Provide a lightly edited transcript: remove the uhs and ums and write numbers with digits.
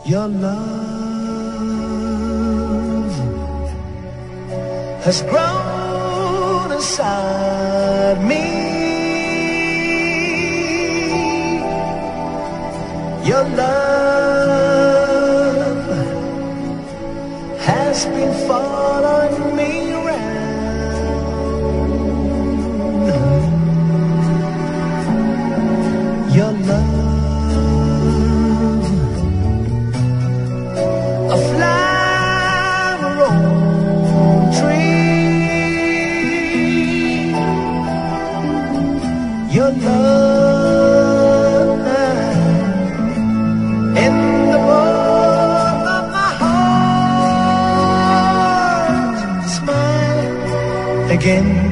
Your love has grown inside me. Your love has been following me around. Your love, a flower on tree. Your love in the warmth of my heart. Smile again.